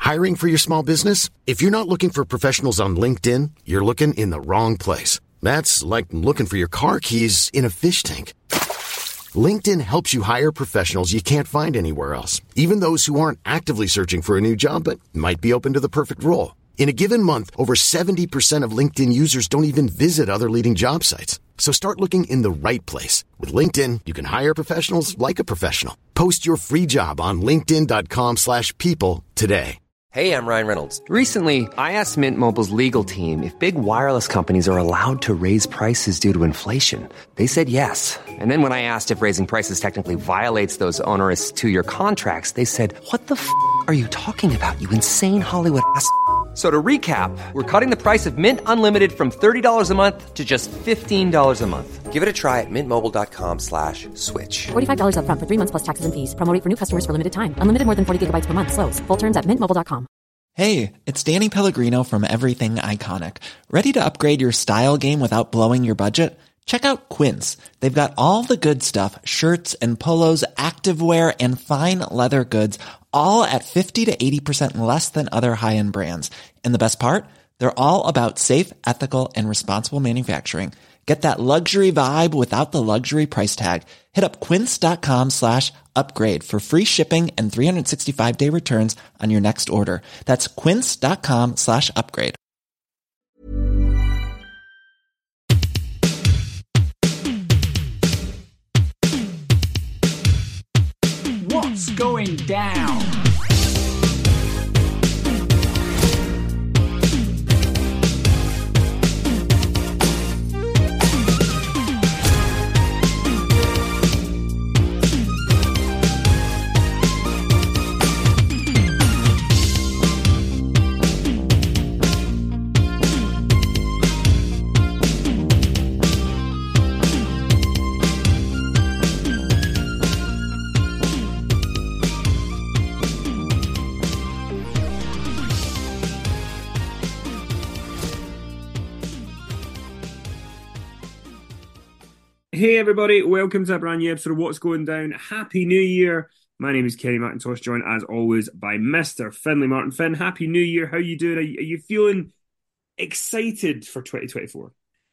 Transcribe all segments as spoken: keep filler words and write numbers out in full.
Hiring for your small business? If you're not looking for professionals on LinkedIn, you're looking in the wrong place. That's like looking for your car keys in a fish tank. LinkedIn helps you hire professionals you can't find anywhere else, even those who aren't actively searching for a new job but might be open to the perfect role. In a given month, over seventy percent of LinkedIn users don't even visit other leading job sites. So start looking in the right place. With LinkedIn, you can hire professionals like a professional. Post your free job on linkedin.com slash people today. Hey, I'm Ryan Reynolds. Recently, I asked Mint Mobile's legal team if big wireless companies are allowed to raise prices due to inflation. They said yes. And then when I asked if raising prices technically violates those onerous two-year contracts, they said, what the f*** are you talking about, you insane Hollywood ass f- So to recap, we're cutting the price of Mint Unlimited from thirty dollars a month to just fifteen dollars a month. Give it a try at mintmobile.com slash switch. forty-five dollars up front for three months plus taxes and fees. Promo rate for new customers for limited time. Unlimited more than forty gigabytes per month. Slows full terms at mint mobile dot com. Hey, it's Danny Pellegrino from Everything Iconic. Ready to upgrade your style game without blowing your budget? Check out Quince. They've got all the good stuff, shirts and polos, activewear, and fine leather goods, all at fifty to eighty percent less than other high-end brands. And the best part? They're all about safe, ethical, and responsible manufacturing. Get that luxury vibe without the luxury price tag. Hit up quince.com slash upgrade for free shipping and three sixty-five day returns on your next order. That's quince.com slash upgrade. What's going down? Hey everybody, welcome to a brand new episode of What's Going Down. Happy New Year. My name is Kenny McIntosh, joined as always by Mister Finlay Martin. Finn, Happy New Year. How you doing? Are you, are you feeling excited for twenty twenty-four?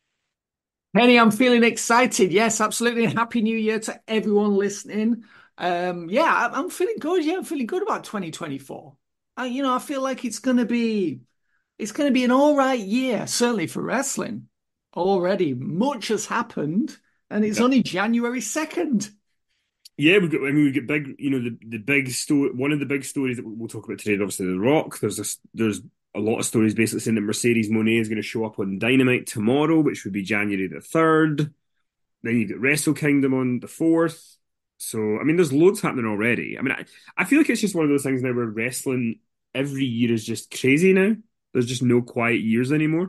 Kenny, I'm feeling excited. Yes, absolutely. Happy New Year to everyone listening. Um, yeah, I'm feeling good. Yeah, I'm feeling good about twenty twenty-four. I, you know, I feel like it's going to be, it's going to be an all right year, certainly for wrestling. Already, much has happened. And it's yep. only January second. Yeah, we got. I mean, we get big. You know, the the big story. One of the big stories that we'll talk about today is obviously The Rock. There's a, there's a lot of stories basically saying that Mercedes Moné is going to show up on Dynamite tomorrow, which would be January the third. Then you get Wrestle Kingdom on the fourth. So I mean, there's loads happening already. I mean, I, I feel like it's just one of those things now where wrestling every year is just crazy now. There's just no quiet years anymore.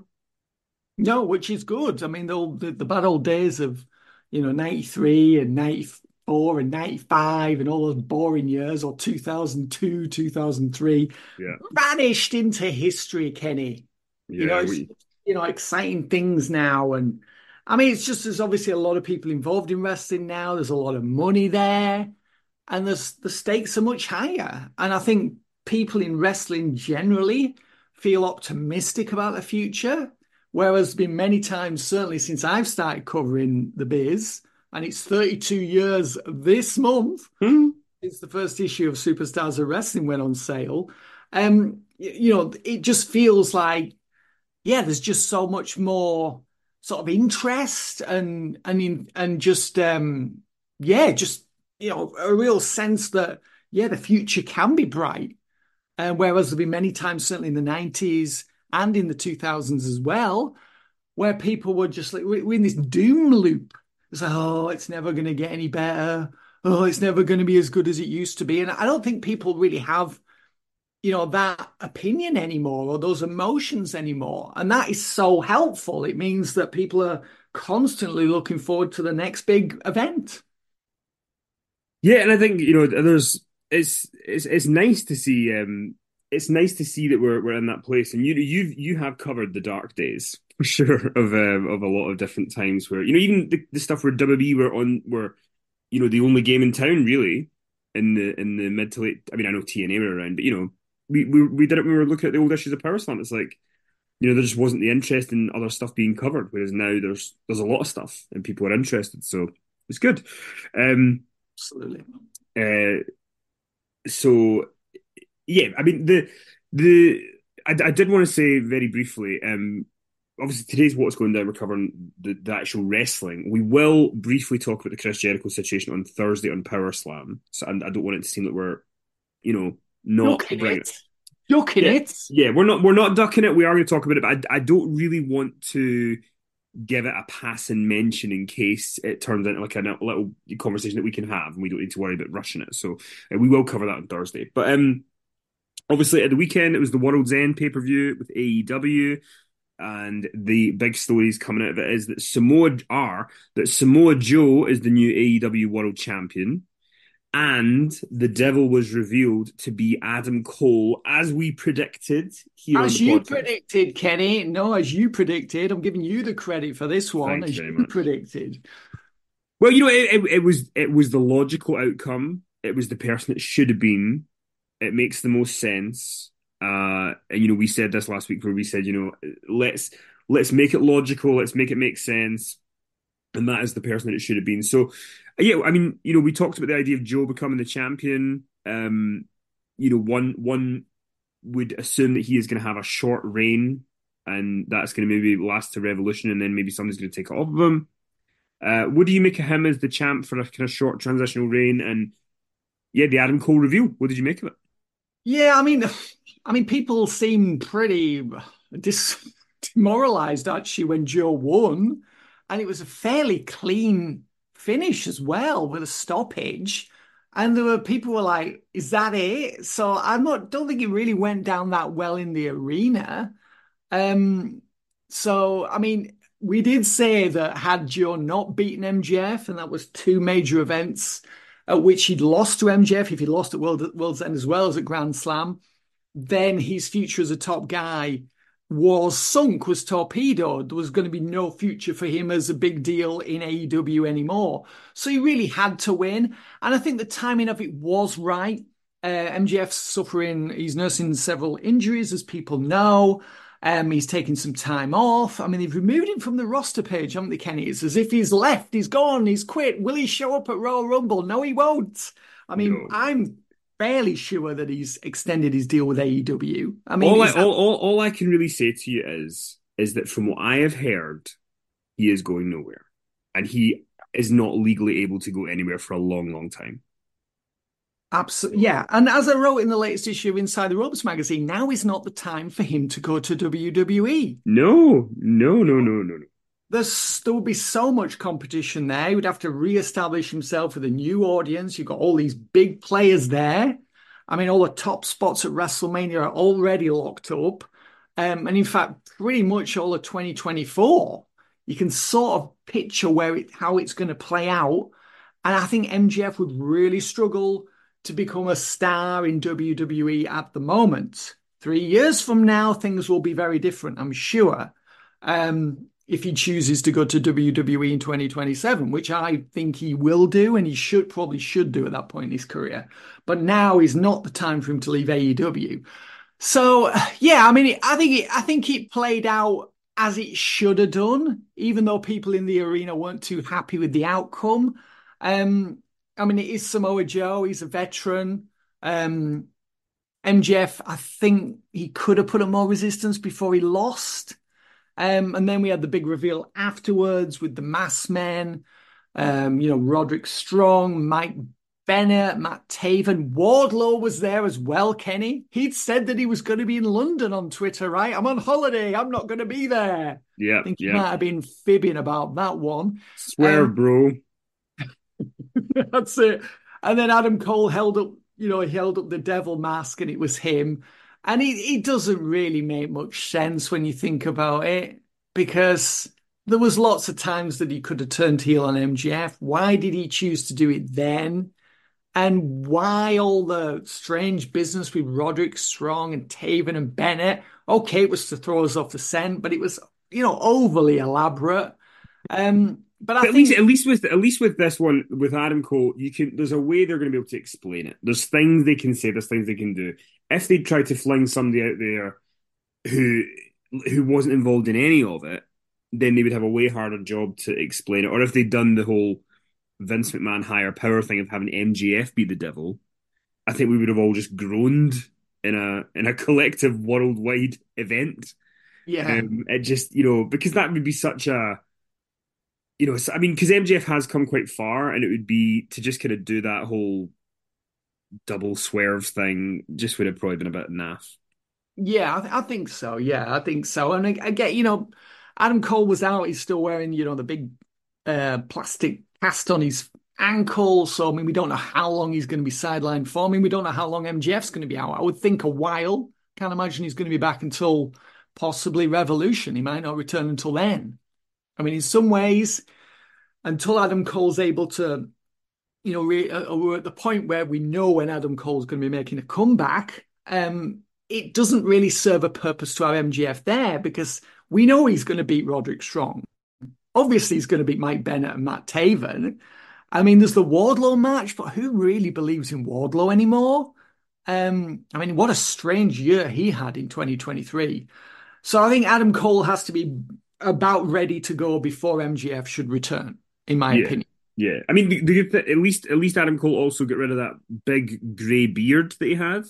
No, which is good. I mean, the old, the, the bad old days of, you know, ninety-three and ninety-four and ninety-five and all those boring years, or two thousand two, two thousand three, yeah. vanished into history, Kenny. Yeah, you know, it's, we... you know, exciting things now. And I mean, it's just, there's obviously a lot of people involved in wrestling now. There's a lot of money there, and there's the stakes are much higher. And I think people in wrestling generally feel optimistic about the future. Whereas there's been many times, certainly since I've started covering the biz, and it's thirty-two years this month, mm. since the first issue of Superstars of Wrestling went on sale, um, you know, it just feels like, yeah, there's just so much more sort of interest and and in, and just, um, yeah, just, you know, a real sense that, yeah, the future can be bright. Uh, whereas there've been many times, certainly in the nineties, and in the two thousands as well, where people were just like, we're in this doom loop. It's like, oh, it's never going to get any better. Oh, it's never going to be as good as it used to be. And I don't think people really have, you know, that opinion anymore, or those emotions anymore. And that is so helpful. It means that people are constantly looking forward to the next big event. Yeah, and I think, you know, there's it's it's it's nice to see um It's nice to see that we're we're in that place, and you you you have covered the dark days for sure of um, of a lot of different times where, you know, even the, the stuff where W W E were on were, you know, the only game in town really in the in the mid to late. I mean, I know T N A were around, but you know, we, we we did it when we were looking at the old issues of Power Slam. It's like, you know, there just wasn't the interest in other stuff being covered, whereas now there's there's a lot of stuff and people are interested, so it's good. Um, Absolutely. Uh, so yeah, I mean the the I, I did want to say very briefly. Um, obviously today's what's going down. We're covering the, the actual wrestling. We will briefly talk about the Chris Jericho situation on Thursday on Power Slam. So and I don't want it to seem like we're, you know, not Ducking bringing it. Ducking yeah, it. yeah, we're not we're not ducking it. We are going to talk about it, but I, I don't really want to give it a passing mention in case it turns into like a little conversation that we can have, and we don't need to worry about rushing it. So uh, we will cover that on Thursday. But um, obviously at the weekend it was the World's End pay per view with A E W. And the big stories coming out of it is that Samoa are that Samoa Joe is the new A E W World Champion, and the Devil was revealed to be Adam Cole, as we predicted here as on the you podcast. predicted, Kenny. No, as you predicted. I'm giving you the credit for this one. Thank as you you, very much. predicted. Well, you know, it, it, it was it was the logical outcome. It was the person it should have been. It makes the most sense. Uh, and you know, we said this last week where we said, you know, let's let's make it logical, let's make it make sense, and that is the person that it should have been. So, yeah, I mean, you know, we talked about the idea of Joe becoming the champion. Um, you know, one one would assume that he is going to have a short reign, and that's going to maybe last to Revolution, and then maybe somebody's going to take it off of him. Uh, what do you make of him as the champ for a kind of short transitional reign? And yeah, the Adam Cole reveal. What did you make of it? Yeah, I mean, I mean, people seem pretty dis- demoralized actually when Joe won, and it was a fairly clean finish as well with a stoppage. And there were people who were like, "Is that it?" So I'm not, don't think it really went down that well in the arena. Um, so I mean, we did say that had Joe not beaten M J F, and that was two major events at which he'd lost to M J F, if he lost at World, World's End as well as at Grand Slam, then his future as a top guy was sunk, was torpedoed. There was going to be no future for him as a big deal in A E W anymore. So he really had to win. And I think the timing of it was right. Uh, M J F's suffering, he's nursing several injuries, as people know. Um, he's taking some time off. I mean, they've removed him from the roster page, haven't they, Kenny? It's as if he's left, he's gone, he's quit. Will he show up at Royal Rumble? No, he won't. I mean, No. I'm fairly sure that he's extended his deal with A E W. I mean, all I, that... all, all, all I can really say to you is, is that from what I have heard, he is going nowhere. And he is not legally able to go anywhere for a long, long time. Absolutely, yeah. And as I wrote in the latest issue of Inside the Ropes magazine, now is not the time for him to go to W W E. No, no, no, no, no, no. There's, there would be so much competition there. He would have to reestablish himself with a new audience. You've got all these big players there. I mean, all the top spots at WrestleMania are already locked up. Um, and in fact, pretty much all of twenty twenty-four, you can sort of picture where it, how it's going to play out. And I think M J F would really struggle to become a star in W W E at the moment. Three years from now, things will be very different, I'm sure. Um, if he chooses to go to W W E in twenty twenty-seven, which I think he will do, and he should probably should do at that point in his career. But now is not the time for him to leave A E W. So, yeah, I mean, I think it, I think it played out as it should have done, even though people in the arena weren't too happy with the outcome. Um, I mean, it is Samoa Joe. He's a veteran. Um, M J F, I think he could have put up more resistance before he lost. Um, and then we had the big reveal afterwards with the masked men. Um, you know, Roderick Strong, Mike Bennett, Matt Taven. Wardlow was there as well, Kenny. He'd said that he was going to be in London on Twitter, right? I'm on holiday. I'm not going to be there. Yeah, I think he yeah. might have been fibbing about that one. Swear, Um, bro. That's it. And then Adam Cole held up, you know, he held up the devil mask and it was him. And it, it doesn't really make much sense when you think about it, because there was lots of times that he could have turned heel on M J F. Why did he choose to do it then? And why all the strange business with Roderick Strong and Taven and Bennett? Okay, it was to throw us off the scent, but it was, you know, overly elaborate. Um, but I But at think least, at least with at least with this one with Adam Cole, you can. There's a way they're going to be able to explain it. There's things they can say. There's things they can do. If they try to fling somebody out there who who wasn't involved in any of it, then they would have a way harder job to explain it. Or if they'd done the whole Vince McMahon higher power thing of having M J F be the devil, I think we would have all just groaned in a in a collective worldwide event. yeah, Um, it just, you know, because that would be such a, you know, I mean, because M J F has come quite far, and it would be to just kind of do that whole double swerve thing just would have probably been a bit naff. yeah, I, th- I think so. Yeah, I think so. And I, I get, you know, Adam Cole was out. He's still wearing, you know, the big uh, plastic cast on his ankle. So, I mean, we don't know how long he's going to be sidelined for. I mean, we don't know how long M J F's going to be out. I would think a while. Can't imagine he's going to be back until possibly Revolution. He might not return until then. I mean, in some ways, until Adam Cole's able to, you know, re- uh, we're at the point where we know when Adam Cole's going to be making a comeback. Um, it doesn't really serve a purpose to have M J F there because we know he's going to beat Roderick Strong. Obviously, he's going to beat Mike Bennett and Matt Taven. I mean, there's the Wardlow match, but who really believes in Wardlow anymore? Um, I mean, what a strange year he had in twenty twenty-three. So I think Adam Cole has to be about ready to go before M J F should return, in my Yeah. opinion. Yeah, I mean, the, the, at least at least Adam Cole also got rid of that big grey beard that he had,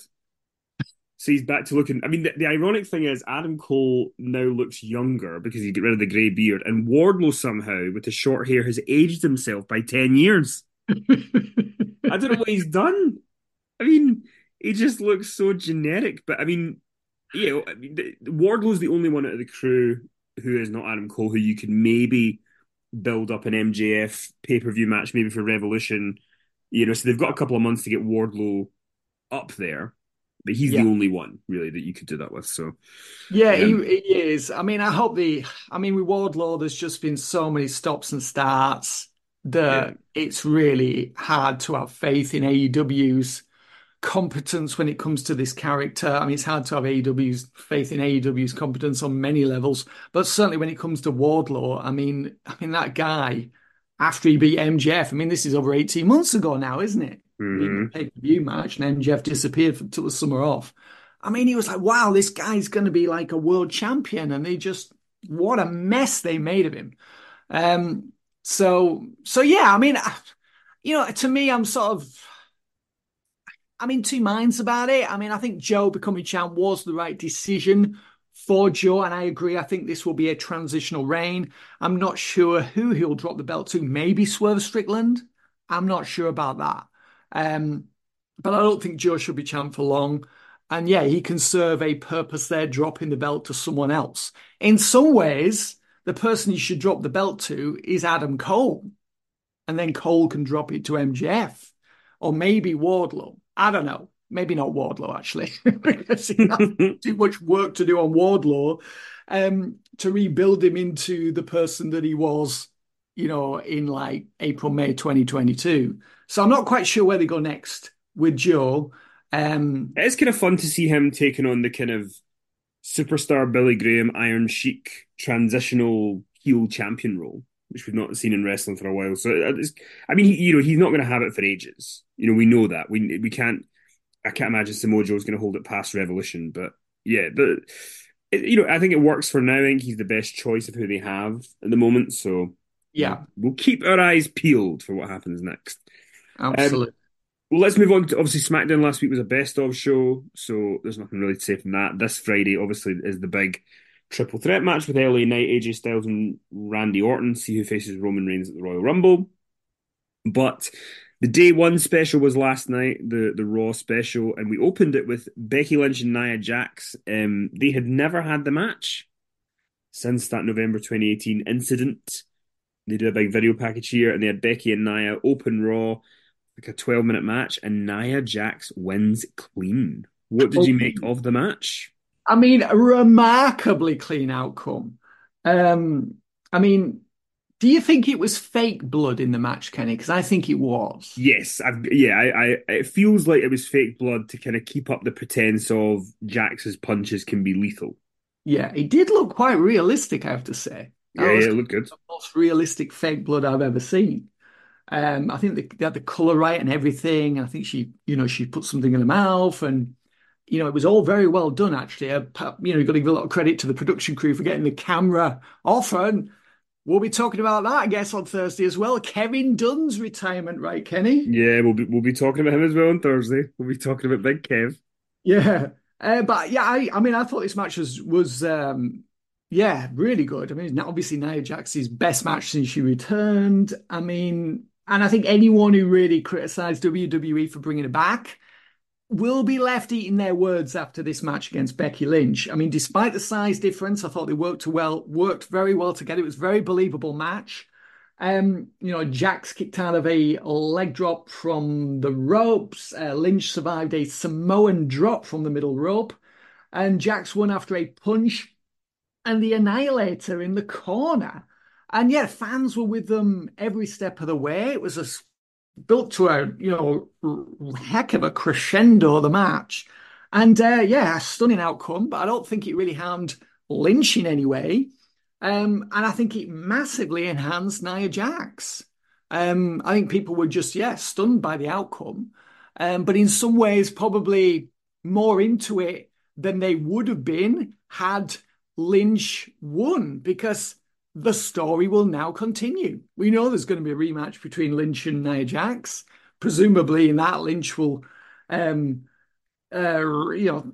so he's back to looking. I mean, the, the ironic thing is Adam Cole now looks younger because he got rid of the grey beard, and Wardlow somehow with his short hair has aged himself by ten years. I don't know what he's done. I mean, he just looks so generic. But I mean, you know, I mean, the, Wardlow's the only one out of the crew who is not Adam Cole who you can maybe build up an M J F pay-per-view match maybe for Revolution, you know, so they've got a couple of months to get Wardlow up there, but he's Yeah. the only one really that you could do that with. So Yeah, um, he, he is. I mean, I hope the. I mean, with Wardlow, there's just been so many stops and starts that Yeah. it's really hard to have faith in A E W's competence when it comes to this character. I mean, it's hard to have A E W's faith in A E W's competence on many levels, but certainly when it comes to Wardlow, I mean, I mean that guy after he beat M J F. I mean, this is over eighteen months ago now, isn't it? Being mhm. a pay-per-view match, and M J F disappeared for, took the summer off. I mean, he was like, wow, this guy's going to be like a world champion. And they just, what a mess they made of him. Um, so, so yeah, I mean, you know, to me, I'm sort of, I'm in two minds about it. I mean, I think Joe becoming champ was the right decision for Joe. And I agree. I think this will be a transitional reign. I'm not sure who he'll drop the belt to. Maybe Swerve Strickland. I'm not sure about that. Um, but I don't think Joe should be champ for long. And yeah, he can serve a purpose there, dropping the belt to someone else. In some ways, the person he should drop the belt to is Adam Cole. And then Cole can drop it to M J F. Or maybe Wardlow. I don't know. Maybe not Wardlow, actually. Because he has too much work to do on Wardlow um, to rebuild him into the person that he was, you know, in like April, May twenty twenty-two. So I'm not quite sure where they go next with Joe. Um, It's kind of fun to see him taking on the kind of superstar Billy Graham, Iron Sheik transitional heel champion role, which we've not seen in wrestling for a while. So, it's, I mean, he, you know, he's not going to have it for ages. You know, we know that. We we can't. I can't imagine Samoa Joe's going to hold it past Revolution. But yeah, but it, you know, I think it works for now. I think he's the best choice of who they have at the moment. So yeah, we'll keep our eyes peeled for what happens next. absolutely. Um, well, let's move on to obviously SmackDown last week was a best of show, so there's nothing really to say from that. This Friday, obviously, is the big triple threat match with L A Knight, A J Styles, and Randy Orton. See who faces Roman Reigns at the Royal Rumble. But the day one special was last night, the, the Raw special, and we opened it with Becky Lynch and Nia Jax. Um, they had never had the match since that November twenty eighteen incident. They do a big video package here, and they had Becky and Nia open Raw, like a twelve minute match, and Nia Jax wins clean. What did you make of the match? I mean, a remarkably clean outcome. Um, I mean, do you think it was fake blood in the match, Kenny? Because I think it was. Yes, I've, yeah, I, I, it feels like it was fake blood to kind of keep up the pretense of Jax's punches can be lethal. Yeah, it did look quite realistic, I have to say. That Yeah, yeah, was it looked good. the most realistic fake blood I've ever seen. Um, I think they, they had the color right and everything. I think she, you know, she put something in her mouth, and you know, it was all very well done. Actually, uh, you know, you've got to give a lot of credit to the production crew for getting the camera off her. And we'll be talking about that, I guess, on Thursday as well. Kevin Dunn's retirement, right, Kenny? Yeah, we'll be we'll be talking about him as well on Thursday. We'll be talking about Big Kev. Yeah, uh, but yeah, I, I mean, I thought this match was was um, yeah, really good. I mean, obviously Nia Jax's best match since she returned. I mean, and I think anyone who really criticized W W E for bringing it back will be left eating their words after this match against Becky Lynch. I mean, despite the size difference, I thought they worked well, worked very well together. It was a very believable match. Um, you know, Jax kicked out of a leg drop from the ropes. Uh, Lynch survived a Samoan drop from the middle rope, and Jax won after a punch and the Annihilator in the corner. And yeah, fans were with them every step of the way. It was a built to a you know heck of a crescendo, the match, and uh, yeah, a stunning outcome. But I don't think it really harmed Lynch in any way, um, and I think it massively enhanced Nia Jax. Um, I think people were just yeah stunned by the outcome, um, but in some ways probably more into it than they would have been had Lynch won, because the story will now continue. We know there's going to be a rematch between Lynch and Nia Jax. Presumably, in that, Lynch will, um, uh, you know,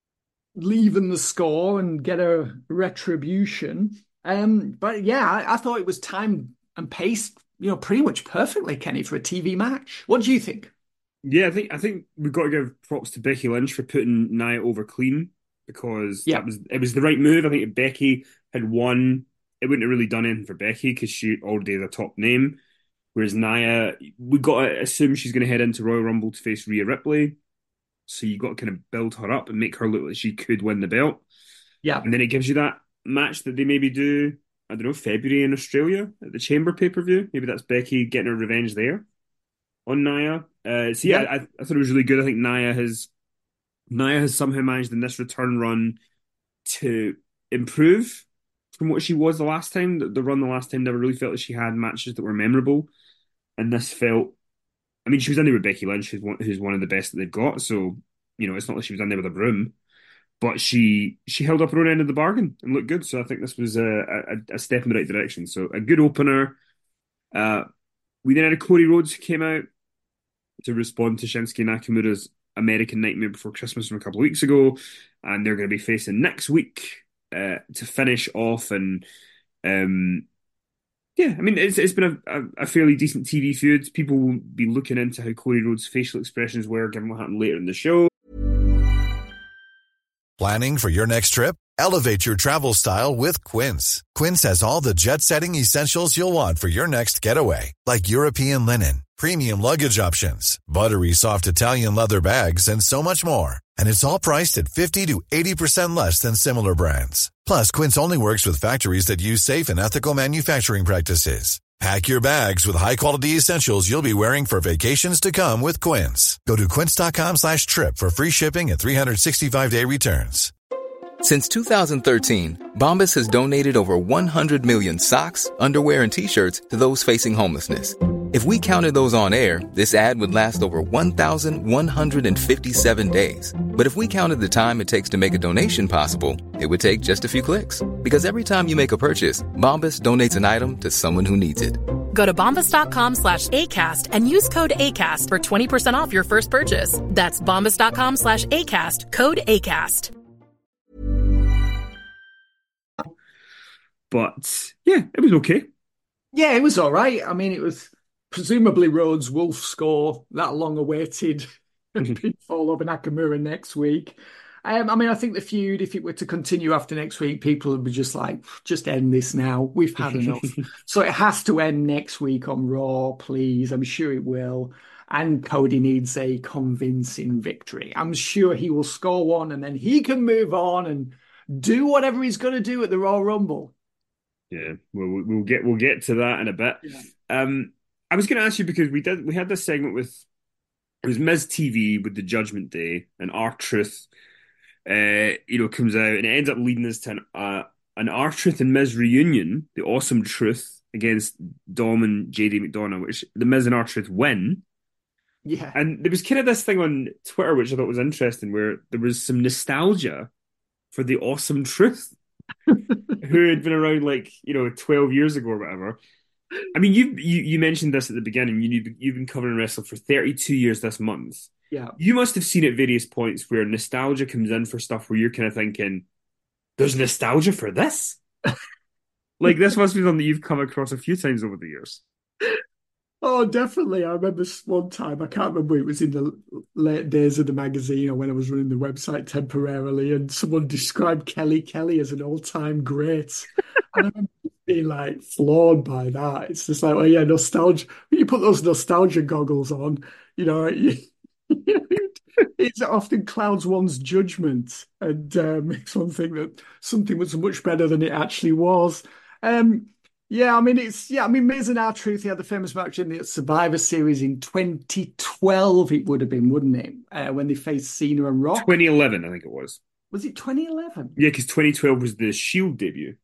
leaven the score and get a retribution. Um, but yeah, I, I thought it was timed and paced, you know, pretty much perfectly, Kenny, for a T V match. What do you think? Yeah, I think I think we've got to give props to Becky Lynch for putting Nia over clean, because Yeah. that was it was the right move. I think if Becky had won, it wouldn't have really done anything for Becky because she already had a top name. Whereas Nia, we got to assume she's going to head into Royal Rumble to face Rhea Ripley. So you got to kind of build her up and make her look like she could win the belt. Yeah. And then it gives you that match that they maybe do, I don't know, February in Australia at the Chamber pay-per-view. Maybe that's Becky getting her revenge there on Nia. Uh, so yeah, Yeah. I, I thought it was really good. I think Nia has Nia has somehow managed in this return run to improve from what she was the last time. The, the run the last time never really felt like she had matches that were memorable. And this felt, I mean, she was in there with Becky Lynch, who's one, who's one of the best that they've got. So, you know, it's not like she was in there with a broom, but she she held up her own end of the bargain and looked good. So I think this was a, a, a step in the right direction. So a good opener. Uh, we then had a Cody Rhodes who came out to respond to Shinsuke Nakamura's American Nightmare Before Christmas from a couple of weeks ago, and they're going to be facing next week uh, to finish off. And um, yeah, I mean, it's it's been a, a, a fairly decent T V feud. People will be looking into how Cody Rhodes' facial expressions were, given what happened later in the show. Planning for your next trip? Elevate your travel style with Quince. Quince has all the jet-setting essentials you'll want for your next getaway, like European linen, premium luggage options, buttery soft Italian leather bags, and so much more. And it's all priced at fifty to eighty percent less than similar brands. Plus, Quince only works with factories that use safe and ethical manufacturing practices. Pack your bags with high-quality essentials you'll be wearing for vacations to come with Quince. Go to quince.com slash trip for free shipping and three sixty-five day returns. Since two thousand thirteen, Bombas has donated over one hundred million socks, underwear, and T-shirts to those facing homelessness. If we counted those on air, this ad would last over one thousand one hundred fifty-seven days. But if we counted the time it takes to make a donation possible, it would take just a few clicks. Because every time you make a purchase, Bombas donates an item to someone who needs it. Go to bombas.com slash ACAST and use code ACAST for twenty percent off your first purchase. That's bombas.com slash ACAST, code ACAST. But yeah, it was okay. Yeah, it was all right. I mean, it was presumably Rhodes will score that long-awaited pinfall over Nakamura next week. Um, I mean, I think the feud, if it were to continue after next week, people would be just like, just end this now. We've had enough. So it has to end next week on Raw, please. I'm sure it will. And Cody needs a convincing victory. I'm sure he will score one and then he can move on and do whatever he's going to do at the Royal Rumble. Yeah, we'll, we'll get we'll get to that in a bit. Yeah. Um, I was going to ask you because we did we had this segment with it was Miz T V with the Judgment Day, and R-Truth, uh, you know, comes out and it ends up leading us to an, uh, a an R-Truth and Miz reunion, the Awesome Truth against Dom and J D McDonough, which the Miz and R-Truth win. Yeah. And there was kind of this thing on Twitter, which I thought was interesting, where there was some nostalgia for the Awesome Truth, who had been around like, you know, twelve years ago or whatever. I mean, you you, you mentioned this at the beginning. You, you've been covering wrestling for thirty-two years this month. Yeah. You must have seen at various points where nostalgia comes in for stuff where you're kind of thinking, there's nostalgia for this? Like, this must be something that you've come across a few times over the years. Oh, definitely. I remember one time, I can't remember, it was in the late days of the magazine or when I was running the website temporarily, and someone described Kelly Kelly as an all-time great. And I remember being like floored by that. It's just like, oh yeah, nostalgia. When you put those nostalgia goggles on, you know, you, it often clouds one's judgment and uh, makes one think that something was much better than it actually was. Um, Yeah, I mean, it's, yeah, I mean, Miz and R-Truth, he had the famous match in the Survivor Series in twenty twelve, it would have been, wouldn't it? Uh, when they faced Cena and Rock. twenty eleven, I think it was. Was it twenty eleven? Yeah, because twenty twelve was the Shield debut.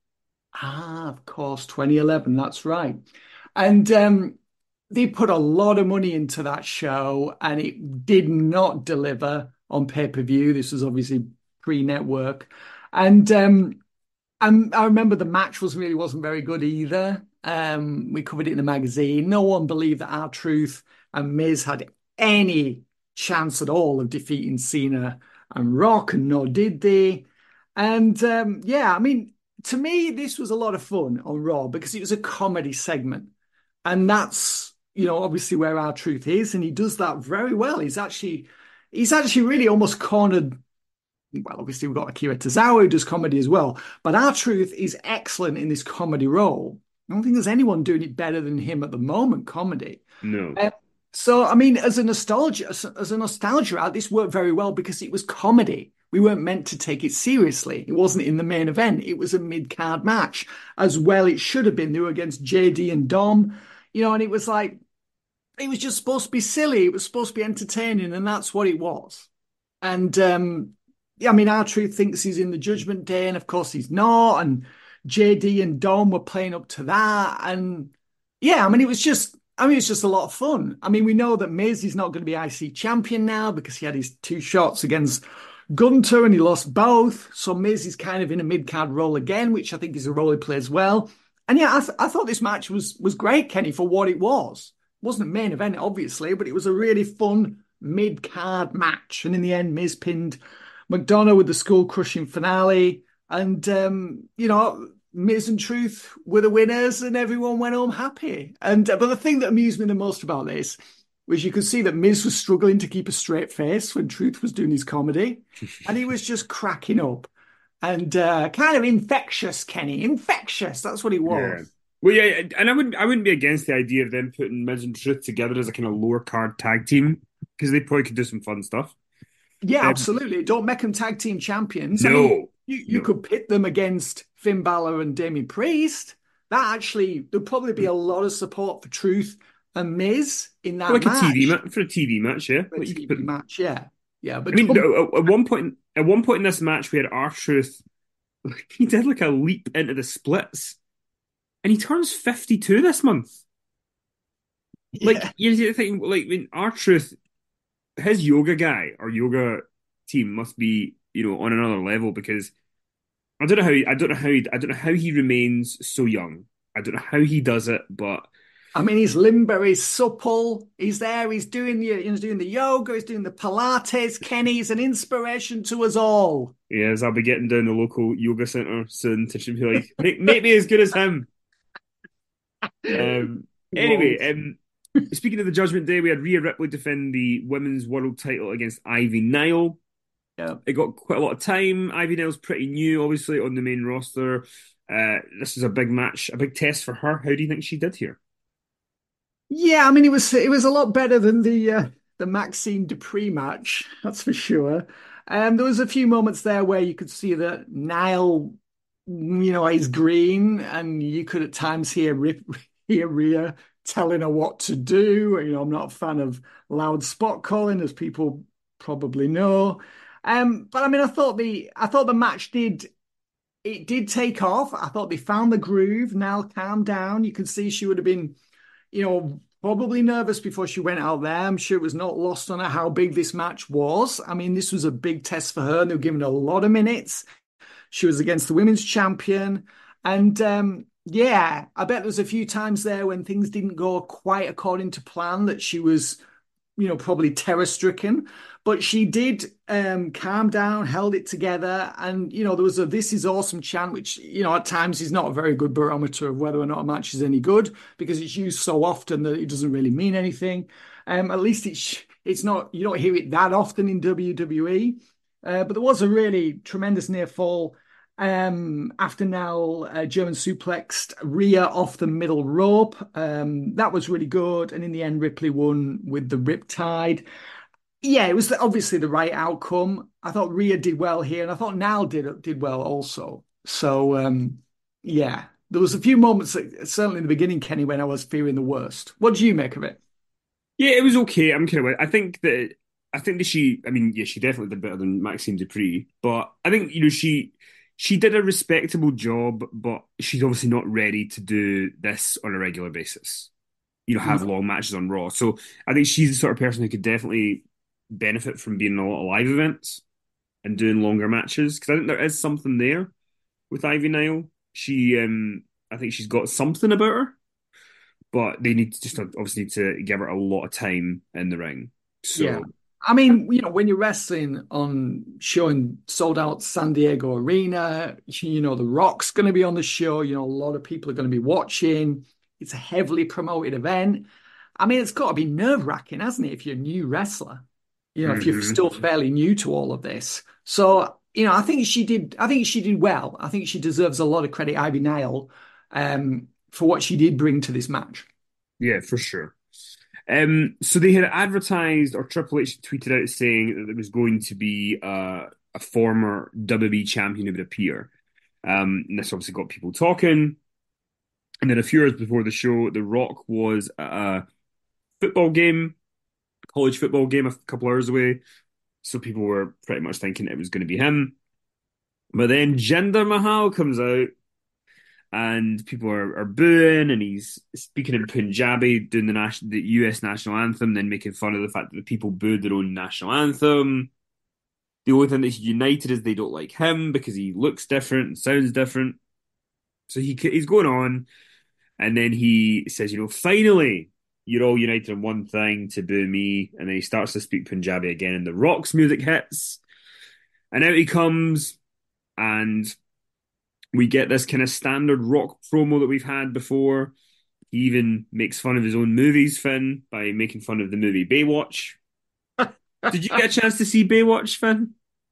Ah, of course, twenty eleven, that's right. And um, they put a lot of money into that show, and it did not deliver on pay-per-view. This was obviously pre-network. And um And I remember the match was really wasn't very good either. Um, we covered it in the magazine. No one believed that R-Truth and Miz had any chance at all of defeating Cena and Rock, and nor did they. And um, yeah, I mean, to me, this was a lot of fun on Raw because it was a comedy segment. And that's, you know, obviously where R-Truth is, and he does that very well. He's actually, he's actually really almost cornered. Well, obviously, we've got Akira Tozawa who does comedy as well. But R-Truth is excellent in this comedy role. I don't think there's anyone doing it better than him at the moment, comedy. No. Uh, so, I mean, as a nostalgia, as, as a nostalgia out, this worked very well because it was comedy. We weren't meant to take it seriously. It wasn't in the main event. It was a mid-card match. As well, it should have been. They were against J D and Dom. You know, and it was like, it was just supposed to be silly. It was supposed to be entertaining, and that's what it was. And, um... yeah, I mean, R-Truth thinks he's in the Judgment Day, and of course he's not. And J D and Dom were playing up to that. And yeah, I mean, it was just, I mean, it's just a lot of fun. I mean, we know that Miz is not going to be I C champion now because he had his two shots against Gunter and he lost both. So Miz is kind of in a mid-card role again, which I think is a role he plays well. And yeah, I, th- I thought this match was was great, Kenny, for what it was. It wasn't a main event, obviously, but it was a really fun mid-card match. And in the end, Miz pinned McDonough with the skull-crushing finale. And, um, you know, Miz and Truth were the winners and everyone went home happy. And uh, But the thing that amused me the most about this was you could see that Miz was struggling to keep a straight face when Truth was doing his comedy. And he was just cracking up. And uh, kind of infectious, Kenny. Infectious. That's what he was. Yeah. Well, yeah, and I wouldn't, I wouldn't be against the idea of them putting Miz and Truth together as a kind of lower card tag team because they probably could do some fun stuff. Yeah, um, absolutely. Don't make them tag team champions. No. I mean, you, you no. could pit them against Finn Balor and Damien Priest. That actually, there'd probably be a lot of support for Truth and Miz in that like match. a T V match for a T V match, yeah. For a like T V put... match, yeah, yeah. But I mean, at one point, at one point in this match, we had R-Truth. He did like a leap into the splits, and he turns fifty-two this month. Like yeah. you think, like when R-Truth, his yoga guy or yoga team must be, you know, on another level because I don't know how he, I don't know how he, I don't know how he remains so young. I don't know how he does it, but I mean, he's limber, he's supple, he's there, he's doing the, he's doing the yoga, he's doing the Pilates. Kenny's an inspiration to us all. Yes, I'll be getting down the local yoga centre soon to be like, make, make me as good as him. Um. Anyway, um, speaking of the Judgment Day, we had Rhea Ripley defend the women's world title against Ivy Nile. Yeah, it got quite a lot of time. Ivy Nile's pretty new, obviously, on the main roster. Uh, this is a big match, a big test for her. How do you think she did here? Yeah, I mean, it was it was a lot better than the uh, the Maxine Dupree match, that's for sure. Um, there was a few moments there where you could see that Nile, you know, is green, and you could at times hear Rip, hear Rhea telling her what to do. You know, I'm not a fan of loud spot calling, as people probably know. Um, but I mean, I thought the I thought the match did it did take off. I thought they found the groove. Now calm down. You can see she would have been, you know, probably nervous before she went out there. I'm sure it was not lost on her how big this match was. I mean, this was a big test for her, and they were giving her a lot of minutes. She was against the women's champion. And um, yeah, I bet there was a few times there when things didn't go quite according to plan that she was, you know, probably terror-stricken. But she did um, calm down, held it together. And, you know, there was a "this is awesome" chant, which, you know, at times is not a very good barometer of whether or not a match is any good because it's used so often that it doesn't really mean anything. Um, at least it's, it's not, you don't hear it that often in W W E. Uh, but there was a really tremendous near fall um, after Nell uh, German suplexed Rhea off the middle rope. Um, that was really good. And in the end, Ripley won with the Riptide. Yeah, it was obviously the right outcome. I thought Rhea did well here, and I thought Nell did did well also. So, um, yeah, there was a few moments, certainly in the beginning, Kenny, when I was fearing the worst. What do you make of it? Yeah, it was okay. I'm kind of. I think that. I think that she. I mean, yeah, she definitely did better than Maxime Dupree. But I think you know she. She did a respectable job, but she's obviously not ready to do this on a regular basis. You know, have long matches on Raw. So I think she's the sort of person who could definitely benefit from being in a lot of live events and doing longer matches, because I think there is something there with Ivy Nile. She, um, I think she's got something about her, but they need to just obviously need to give her a lot of time in the ring. So, yeah. I mean, you know, when you're wrestling on showing sold out San Diego Arena, you know, The Rock's going to be on the show. You know, a lot of people are going to be watching. It's a heavily promoted event. I mean, it's got to be nerve wracking, hasn't it? If you're a new wrestler, you know, mm-hmm. if you're still fairly new to all of this. So, you know, I think she did. I think she did well. I think she deserves a lot of credit, Ivy Nile, um, for what she did bring to this match. Yeah, for sure. Um, so they had advertised, or Triple H tweeted out saying that there was going to be uh, a former W W E champion who would appear. Um, and this obviously got people talking. And then a few hours before the show, The Rock was at a football game, college football game a couple hours away. So people were pretty much thinking it was going to be him. But then Jinder Mahal comes out, and people are, are booing, and he's speaking in Punjabi, doing the national, the U S national anthem, then making fun of the fact that the people booed their own national anthem. The only thing that's united is they don't like him because he looks different and sounds different. So he he's going on, and then he says, you know, finally, you're all united in one thing to boo me. And then he starts to speak Punjabi again, and The Rock's music hits, and out he comes, and we get this kind of standard Rock promo that we've had before. He even makes fun of his own movies, Finn, by making fun of the movie Baywatch. Did you get a chance to see Baywatch, Finn?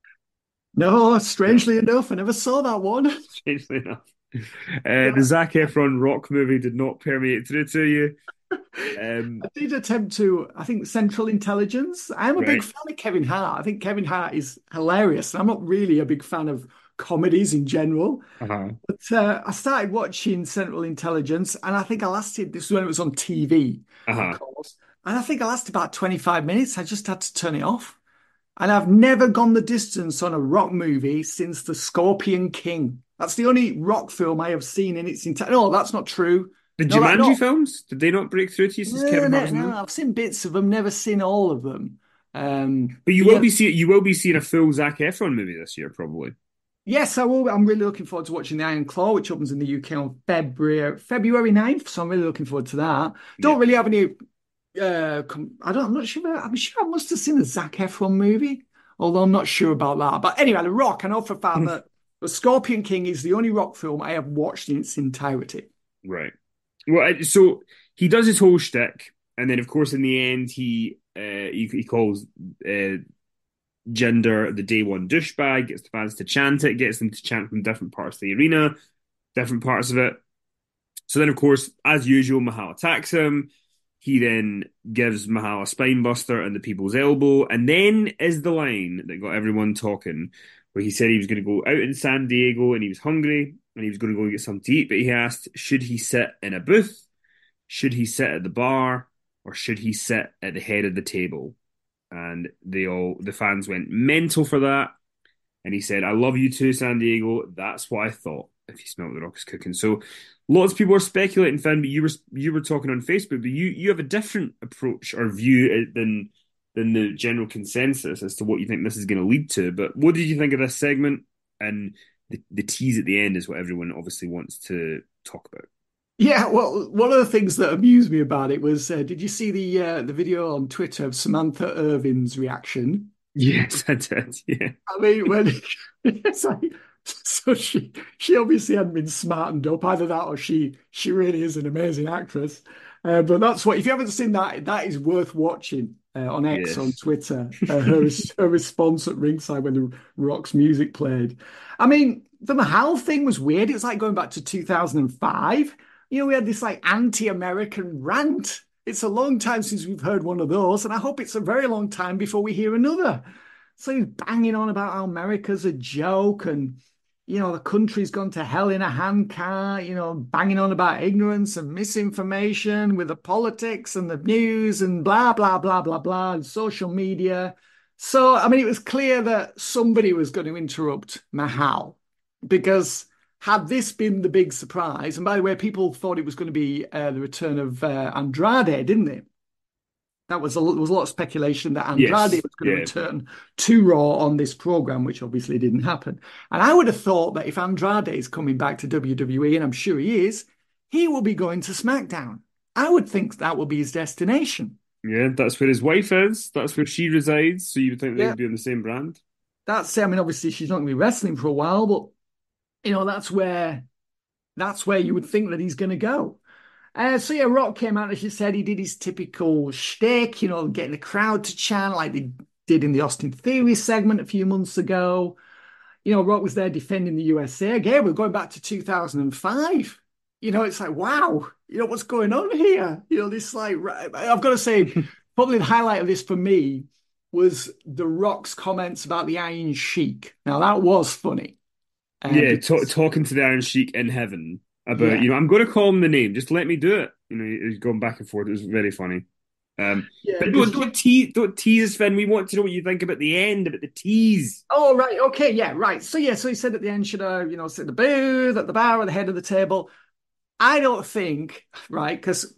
No, strangely enough, I never saw that one. Strangely enough. Uh, the Zac Efron Rock movie did not permeate through to you. Um, I did attempt to, I think, Central Intelligence. I'm a right. big fan of Kevin Hart. I think Kevin Hart is hilarious. I'm not really a big fan of comedies in general. Uh-huh. But uh, I started watching Central Intelligence, and I think I lasted, this was when it was on T V, uh-huh. of course, and I think I lasted about twenty-five minutes. I just had to turn it off. And I've never gone the distance on a Rock movie since The Scorpion King. That's the only Rock film I have seen in its entirety. No, that's not true. The no, Jumanji not... films? Did they not break through to you since no, Kevin no, Hart? No, I've seen bits of them, never seen all of them. Um, but you yeah. will be see you will be seeing a full Zac Efron movie this year, probably. Yes, I will. I'm really looking forward to watching The Iron Claw, which opens in the U K on February February ninth. So I'm really looking forward to that. Don't yeah. really have any. Uh, I don't. I'm not sure. I'm sure I must have seen a Zac Efron movie, although I'm not sure about that. But anyway, The Rock. I know for a fact that The Scorpion King is the only Rock film I have watched in its entirety. Right. Well, so he does his whole shtick, and then of course in the end he uh, he, he calls uh, Jinder the day one douchebag, gets the fans to chant it, gets them to chant from different parts of the arena, different parts of it. So then, of course, as usual, Mahal attacks him. He then gives Mahal a spine buster and the people's elbow, and then is the line that got everyone talking, where he said he was going to go out in San Diego and he was hungry and he was going to go and get something to eat, but he asked, should he sit in a booth, should he sit at the bar, or should he sit at the head of the table? And they all, the fans went mental for that. and he said, "I love you too, San Diego. That's what I thought if you smell what The Rock is cooking." So lots of people are speculating, Finn, but you were you were talking on Facebook, but you you have a different approach or view than than the general consensus as to what you think this is going to lead to. But what did you think of this segment? And the, the tease at the end is what everyone obviously wants to talk about. Yeah, well, one of the things that amused me about it was, uh, did you see the uh, the video on Twitter of Samantha Irvin's reaction? Yes, I did. Yeah, I mean, when it's like, so she she obviously hadn't been smartened up, either that or she she really is an amazing actress. Uh, but that's what, if you haven't seen that, that is worth watching uh, on X, yes. on Twitter. Uh, her her response at ringside when the Rock's music played. I mean, the Mahal thing was weird. It was like going back to two thousand five. You know, we had this like anti-American rant. It's a long time since we've heard one of those, and I hope it's a very long time before we hear another. So he's banging on about how America's a joke and, you know, the country's gone to hell in a handcart, you know, banging on about ignorance and misinformation with the politics and the news and blah, blah, blah, blah, blah, and social media. So, I mean, it was clear that somebody was going to interrupt Mahal, because had this been the big surprise, and by the way, people thought it was going to be uh, the return of uh, Andrade, didn't they? That was a, there was a lot of speculation that Andrade yes, was going yeah. to return to Raw on this program, which obviously didn't happen. And I would have thought that if Andrade is coming back to W W E, and I'm sure he is, he will be going to SmackDown. I would think that will be his destination. Yeah, that's where his wife is. That's where she resides. So you would think they yeah. would be on the same brand. That's, I mean, obviously she's not going to be wrestling for a while, but you know, that's where that's where you would think that he's going to go. Uh, so yeah, Rock came out, as you said, he did his typical shtick, you know, getting the crowd to chant like they did in the Austin Theory segment a few months ago. You know, Rock was there defending the U S A. Again, we're going back to two thousand five. You know, it's like, wow, you know, what's going on here? You know, this like, I've got to say, probably the highlight of this for me was The Rock's comments about the Iron Sheik. Now, that was funny. Uh, yeah, because... t- talking to the Iron Sheik in heaven about, yeah. you know, I'm going to call him the name. Just let me do it. You know, he's going back and forth. It was very funny. Um, yeah, but don't, don't, tease, don't tease, Finn. We want to know what you think about the end, about the tease. Oh, right. Okay. Yeah, right. So, yeah, so he said at the end, should I, you know, sit at the booth, at the bar, at the head of the table? I don't think, right, because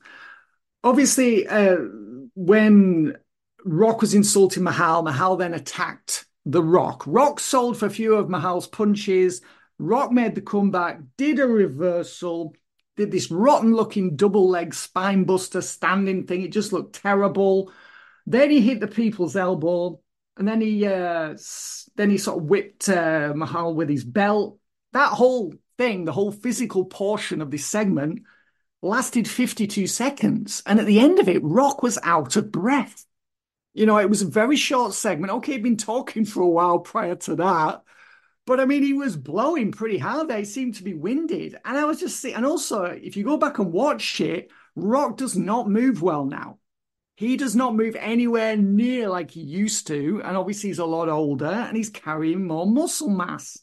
obviously uh, when Rock was insulting Mahal, Mahal then attacked The Rock. Rock sold for a few of Mahal's punches. Rock made the comeback, did a reversal, did this rotten-looking double-leg spine buster standing thing. It just looked terrible. Then he hit the people's elbow, and then he uh, then he sort of whipped uh, Mahal with his belt. That whole thing, the whole physical portion of this segment, lasted fifty-two seconds. And at the end of it, Rock was out of breath. You know, it was a very short segment. Okay, he'd been talking for a while prior to that. But I mean, he was blowing pretty hard there. He seemed to be winded. And I was just saying, and also, if you go back and watch it, Rock does not move well now. He does not move anywhere near like he used to. And obviously, he's a lot older and he's carrying more muscle mass.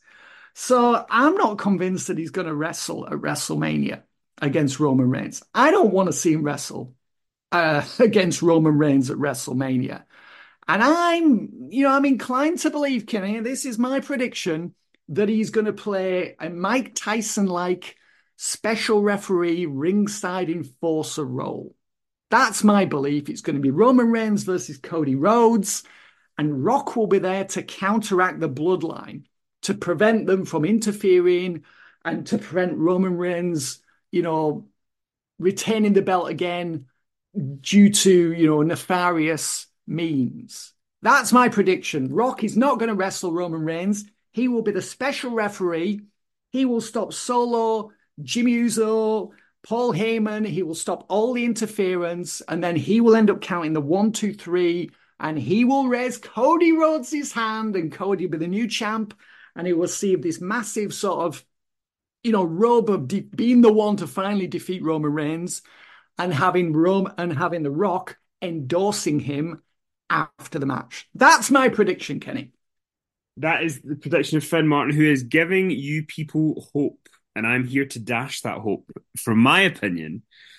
So I'm not convinced that he's going to wrestle at WrestleMania against Roman Reigns. I don't want to see him wrestle uh, against Roman Reigns at WrestleMania. And I'm, you know, I'm inclined to believe, Kenny, and this is my prediction, that he's going to play a Mike Tyson-like special referee ringside enforcer role. That's my belief. It's going to be Roman Reigns versus Cody Rhodes, and Rock will be there to counteract the bloodline, to prevent them from interfering and to prevent Roman Reigns, you know, retaining the belt again due to, you know, nefarious means. That's my prediction. Rock is not going to wrestle Roman Reigns. He will be the special referee. He will stop Solo, Jimmy Uso, Paul Heyman. He will stop all the interference, and then he will end up counting the one, two, three, and he will raise Cody Rhodes' hand, and Cody will be the new champ, and he will receive this massive sort of, you know, robe of de- being the one to finally defeat Roman Reigns, and having Rome and having The Rock endorsing him after the match. That's my prediction, Kenny. That is the prediction of Finn Martin, who is giving you people hope, and I'm here to dash that hope. From my opinion,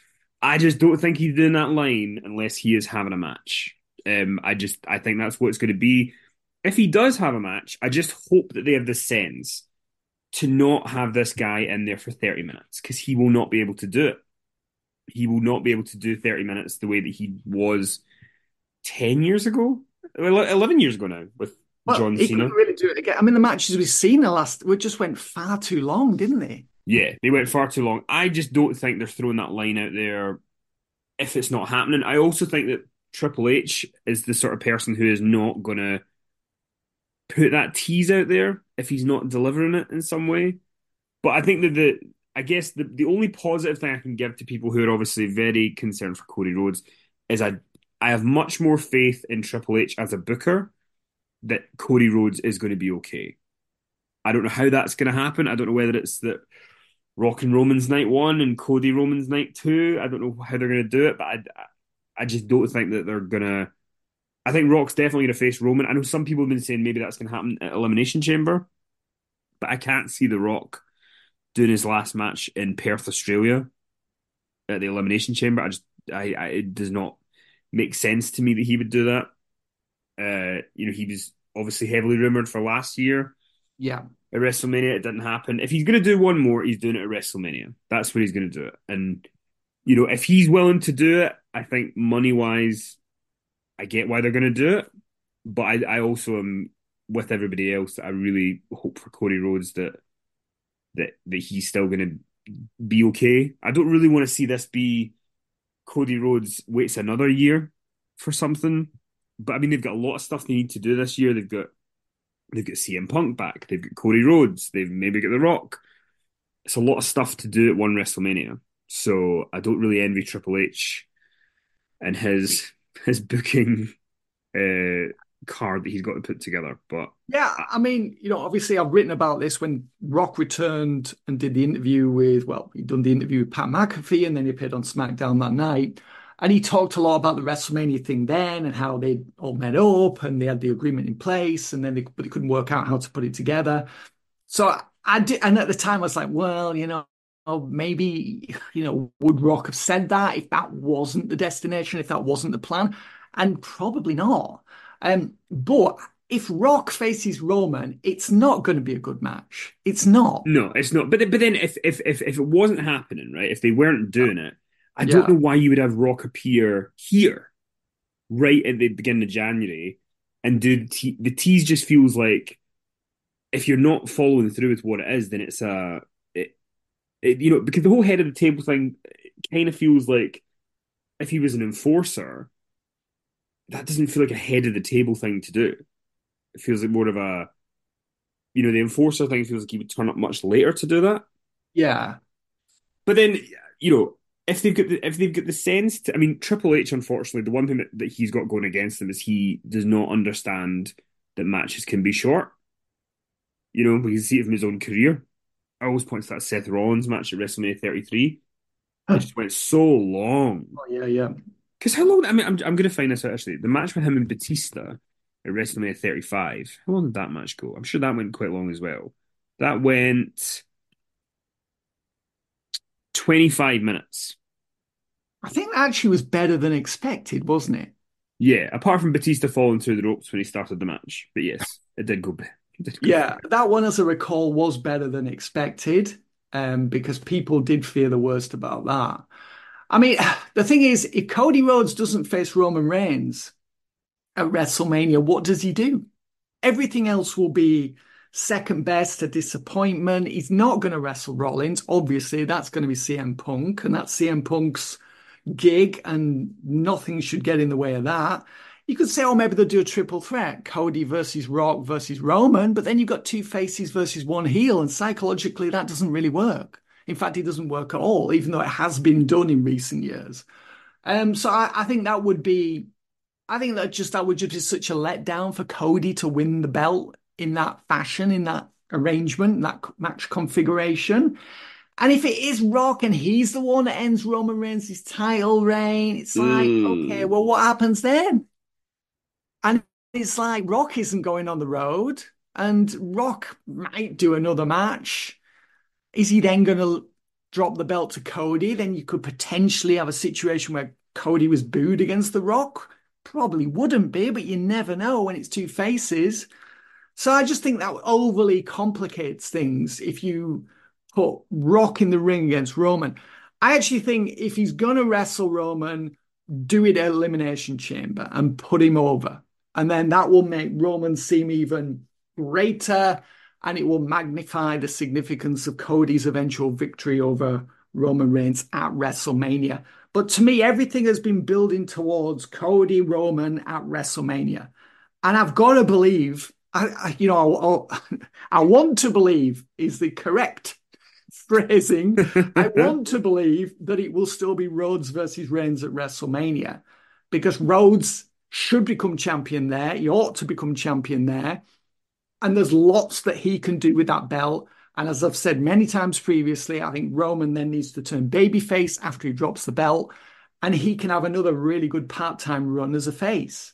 I just don't think he's doing that line unless he is having a match. Um, I just, I think that's what it's going to be. if he does have a match, I just hope that they have the sense to not have this guy in there for thirty minutes, because he will not be able to do it. He will not be able to do thirty minutes the way that he was ten years ago, eleven years ago now with well, John he Cena. couldn't really do it again. I mean, the matches we've seen the last, we just went far too long, didn't they? Yeah, they went far too long. I just don't think they're throwing that line out there if it's not happening. I also think that Triple H is the sort of person who is not going to put that tease out there if he's not delivering it in some way. But I think that the, I guess the, the only positive thing I can give to people who are obviously very concerned for Cody Rhodes is I, I have much more faith in Triple H as a booker that Cody Rhodes is going to be okay. I don't know how that's going to happen. I don't know whether it's that Rock and Roman's night one and Cody Roman's night two. I don't know how they're going to do it, but I, I just don't think that they're going to. I think Rock's definitely going to face Roman. I know some people have been saying maybe that's going to happen at Elimination Chamber, but I can't see The Rock doing his last match in Perth, Australia at the Elimination Chamber. I just, I, I it does not make sense to me that he would do that. Uh, you know, he was obviously heavily rumored for last year. Yeah. At WrestleMania, it didn't happen. If he's going to do one more, he's doing it at WrestleMania. That's where he's going to do it. And, you know, if he's willing to do it, I think money-wise, I get why they're going to do it. But I, I also am with everybody else. I really hope for Cody Rhodes that that that he's still going to be okay. I don't really want to see this be Cody Rhodes waits another year for something. But I mean, they've got a lot of stuff they need to do this year. They've got they've got C M Punk back. They've got Cody Rhodes. They've maybe got The Rock. It's a lot of stuff to do at one WrestleMania. So I don't really envy Triple H and his his booking uh, card that he's got to put together. But yeah, I mean, you know, obviously I've written about this when Rock returned and did the interview with, well, he'd done the interview with Pat McAfee and then he appeared on SmackDown that night. And he talked a lot about the WrestleMania thing then and how they all met up and they had the agreement in place and then they, but they couldn't work out how to put it together. So I did, and at the time I was like, well, you know, maybe, you know, would Rock have said that if that wasn't the destination, if that wasn't the plan? And probably not. Um, but if Rock faces Roman, it's not going to be a good match. It's not. No, it's not. But but then if if if, if it wasn't happening, right, if they weren't doing it, I don't yeah. know why you would have Rock appear here right at the beginning of January and do the, te- the tease just feels like if you're not following through with what it is, then it's a, it, it, you know, because the whole head of the table thing kind of feels like if he was an enforcer, that doesn't feel like a head of the table thing to do. It feels like more of a, you know, the enforcer thing feels like he would turn up much later to do that. Yeah. But then, you know, If they've got the, if they've got the sense to, I mean, Triple H, unfortunately, the one thing that, that he's got going against him is he does not understand that matches can be short. You know, we can see it from his own career. I always point to that Seth Rollins match at WrestleMania thirty-three. It just went so long. Oh, yeah, yeah. Because how long, I mean, I'm, I'm going to find this out actually. The match with him and Batista at WrestleMania thirty-five, how long did that match go? I'm sure that went quite long as well. That went twenty-five minutes. I think that actually was better than expected, wasn't it? Yeah, apart from Batista falling through the ropes when he started the match. But yes, it did go better. Yeah, that one, as I recall, was better than expected um, because people did fear the worst about that. I mean, the thing is, if Cody Rhodes doesn't face Roman Reigns at WrestleMania, what does he do? Everything else will be second best, a disappointment. He's not going to wrestle Rollins. Obviously, that's going to be C M Punk, and that's C M Punk's gig, and nothing should get in the way of that. You could say, oh, maybe they'll do a triple threat, Cody versus Rock versus Roman, but then you've got two faces versus one heel, and psychologically that doesn't really work. In fact, it doesn't work at all, even though it has been done in recent years. Um, so I, I think that would be, I think that just that would just be such a letdown for Cody to win the belt in that fashion, in that arrangement, that match configuration. And if it is Rock and he's the one that ends Roman Reigns' title reign, it's like, mm. okay, well, what happens then? And it's like Rock isn't going on the road and Rock might do another match. Is he then going to drop the belt to Cody? Then you could potentially have a situation where Cody was booed against The Rock. probably wouldn't be, but you never know when it's two faces. So I just think that overly complicates things if you put Rock in the ring against Roman. I actually think if he's going to wrestle Roman, do it at Elimination Chamber and put him over. And then that will make Roman seem even greater, and it will magnify the significance of Cody's eventual victory over Roman Reigns at WrestleMania. But to me, everything has been building towards Cody Roman at WrestleMania. And I've got to believe, I, I you know, I, I want to believe is the correct phrasing. I want to believe that it will still be Rhodes versus Reigns at WrestleMania, because Rhodes should become champion there. He ought to become champion there. And there's lots that he can do with that belt. And as I've said many times previously, I think Roman then needs to turn babyface after he drops the belt, and he can have another really good part-time run as a face.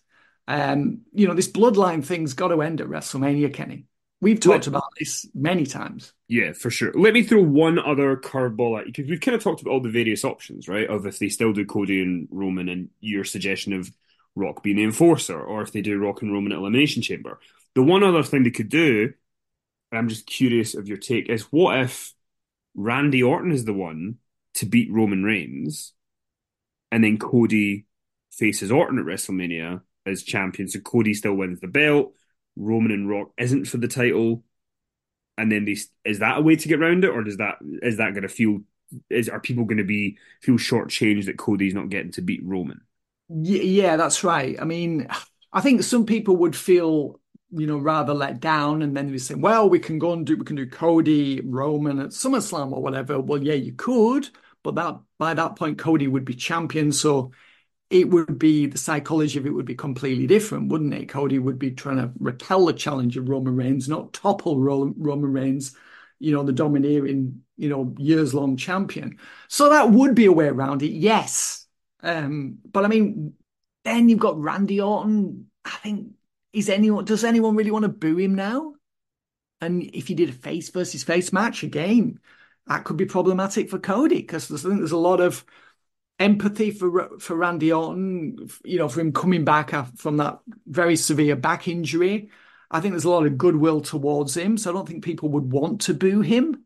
Um, you know, this bloodline thing's got to end at WrestleMania, Kenny. We've talked Let, about this many times. Yeah, for sure. Let me throw one other curveball at you, because we've kind of talked about all the various options, right? Of if they still do Cody and Roman, and your suggestion of Rock being the enforcer, or if they do Rock and Roman at Elimination Chamber. The one other thing they could do, and I'm just curious of your take, is what if Randy Orton is the one to beat Roman Reigns, and then Cody faces Orton at WrestleMania as champion, so Cody still wins the belt, Roman and Rock isn't for the title, and then they, is that a way to get around it, or does that is that going to feel is are people going to be feel shortchanged that Cody's not getting to beat Roman? Yeah, that's right. I mean, I think some people would feel, you know, rather let down, and then we say, well, we can go and do we can do Cody Roman at SummerSlam or whatever. Well, yeah, you could, but that by that point Cody would be champion, so it would be, the psychology of it would be completely different, wouldn't it? Cody would be trying to repel the challenge of Roman Reigns, not topple Roman Reigns, you know, the domineering, you know, years-long champion. So that would be a way around it, yes. Um, but I mean, then you've got Randy Orton. I think, is anyone, does anyone really want to boo him now? And if you did a face versus face match, again, that could be problematic for Cody, because I think there's a lot of empathy for for Randy Orton, you know, for him coming back from that very severe back injury. I think there's a lot of goodwill towards him, so I don't think people would want to boo him.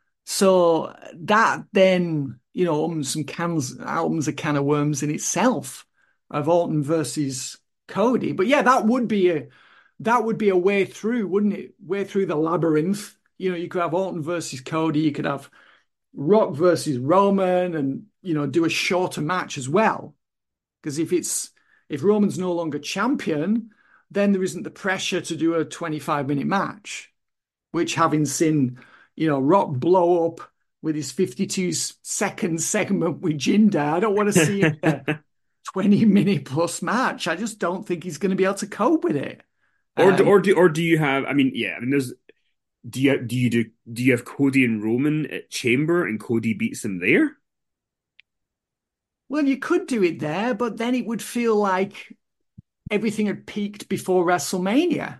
So that then, you know, opens some cans, opens a can of worms in itself of Orton versus Cody. But yeah, that would be a that would be a way through, wouldn't it? Way through the labyrinth. You know, you could have Orton versus Cody, you could have Rock versus Roman, and, you know, do a shorter match as well. Because if it's if Roman's no longer champion, then there isn't the pressure to do a twenty-five minute match, which, having seen, you know, Rock blow up with his fifty-two second segment with Jinder, I don't want to see a twenty minute plus match. I just don't think he's going to be able to cope with it. Or um, do, or do or do you have? I mean, yeah, I mean, there's. Do you do you do do you have Cody and Roman at Chamber and Cody beats him there? Well, you could do it there, but then it would feel like everything had peaked before WrestleMania.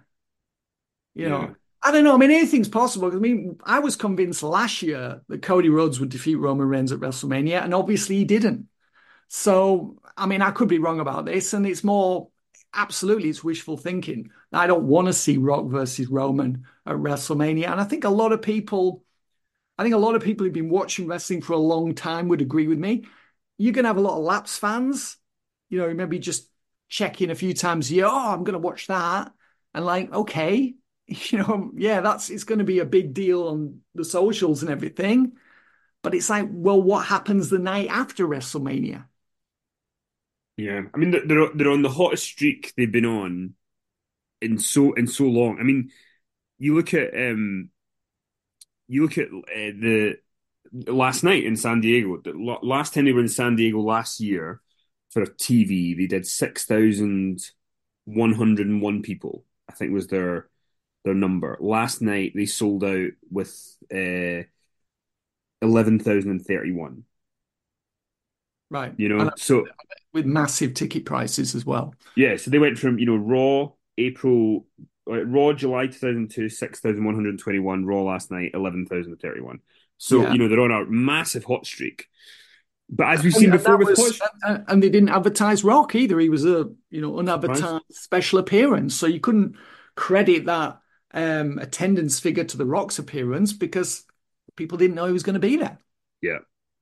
You know, yeah. I don't know. I mean, anything's possible. I mean, I was convinced last year that Cody Rhodes would defeat Roman Reigns at WrestleMania, and obviously he didn't. So, I mean, I could be wrong about this, and it's more, absolutely, it's wishful thinking. I don't want to see Rock versus Roman at WrestleMania. And I think a lot of people, I think a lot of people who've been watching wrestling for a long time would agree with me. You're going to have a lot of lapsed fans, you know, maybe just check in a few times a year. Oh, I'm going to watch that. And like, okay, you know, yeah, that's, it's going to be a big deal on the socials and everything. But it's like, well, what happens the night after WrestleMania? Yeah, I mean, they're they're on the hottest streak they've been on in so in so long. I mean, you look at um, you look at uh, the last night in San Diego. The last time they were in San Diego last year for T V, they did six thousand one hundred and one people. I think was their their number. Last night they sold out with uh, eleven thousand and thirty one. Right. You know, so with massive ticket prices as well. Yeah, so they went from, you know, Raw April, uh, Raw July two thousand two, six thousand one hundred twenty-one, Raw last night, eleven thousand thirty-one. So, yeah. You know, they're on a massive hot streak. But as we've And, seen and before that with was, Push, and, and they didn't advertise Rock either. He was a you know surprise. unadvertised special appearance, so you couldn't credit that um, attendance figure to the Rock's appearance because people didn't know he was going to be there. Yeah.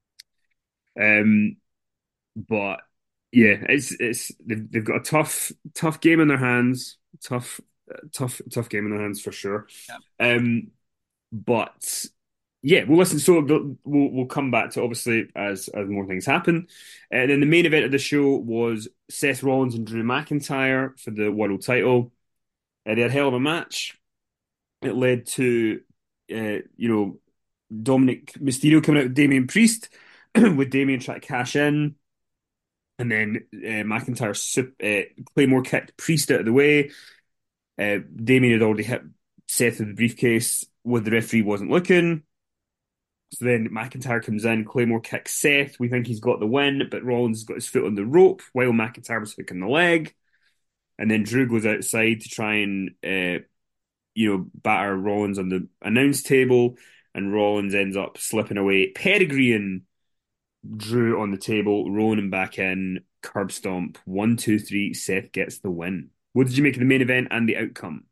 Um, but yeah, it's it's they've, they've got a tough tough game in their hands. Tough, tough, tough game in their hands for sure. Um, but yeah, well, listen. So we'll we'll come back to obviously as as more things happen, and then the main event of the show was Seth Rollins and Drew McIntyre for the world title. Uh, they had a hell of a match. It led to uh, you know Dominic Mysterio coming out with Damian Priest, with Damian trying to cash in. And then uh, McIntyre uh, Claymore kicked Priest out of the way. Uh, Damien had already hit Seth with the briefcase when the referee wasn't looking. So then McIntyre comes in, Claymore kicks Seth. We think he's got the win, but Rollins has got his foot on the rope while McIntyre was hooking the leg. And then Drew goes outside to try and, uh, you know, batter Rollins on the announce table. And Rollins ends up slipping away, pedigreeing Drew on the table, rolling him back in, curb stomp, one, two, three, Seth gets the win. What did you make of the main event and the outcome?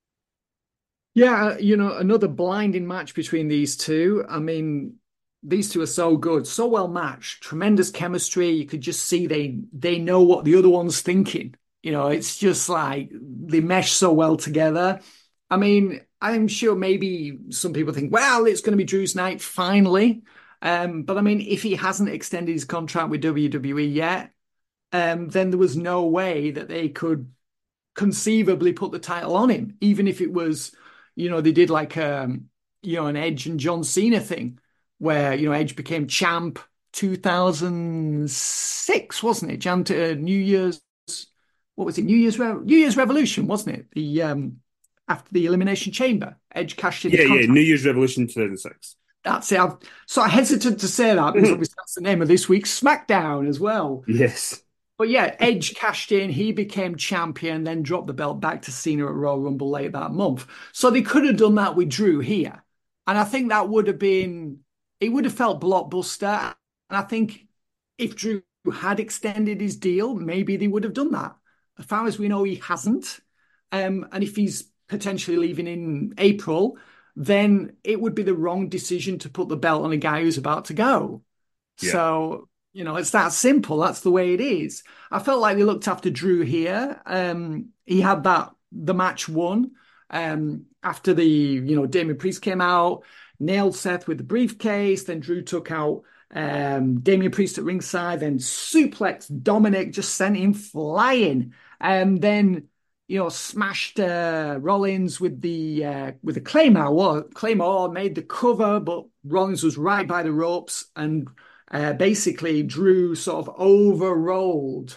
Yeah, you know, another blinding match between these two. I mean, these two are so good, so well matched, tremendous chemistry. You could just see they they know what the other one's thinking. You know, it's just like they mesh so well together. I mean, I'm sure maybe some people think, well, it's going to be Drew's night finally. Um, but I mean, if he hasn't extended his contract with W W E yet, um, then there was no way that they could conceivably put the title on him, even if it was, you know, they did like um, you know, an Edge and John Cena thing where, you know, Edge became champ two thousand six, wasn't it? Jam to uh, New Year's, what was it? New Year's Re- New Year's Revolution, wasn't it? The um, after the Elimination Chamber, Edge cashed in Yeah, his yeah, contract. New Year's Revolution two thousand six. That's it. I've, so I hesitant to say that because obviously that's the name of this week's SmackDown as well. Yes. But yeah, Edge cashed in, he became champion, then dropped the belt back to Cena at Royal Rumble late that month. So they could have done that with Drew here. And I think that would have been, it would have felt blockbuster. And I think if Drew had extended his deal, maybe they would have done that. As far as we know, he hasn't. Um, and if he's potentially leaving in April, then it would be the wrong decision to put the belt on a guy who's about to go. Yeah. So, you know, it's that simple. That's the way it is. I felt like they looked after Drew here. Um, he had that, the match won. Um, after the, you know, Damian Priest came out, nailed Seth with the briefcase. Then Drew took out um, Damian Priest at ringside, then suplexed Dominic, just sent him flying. And then, you know, smashed uh, Rollins with the uh, with the Claymore. Well, Claymore made the cover, but Rollins was right by the ropes, and uh, basically Drew sort of overrolled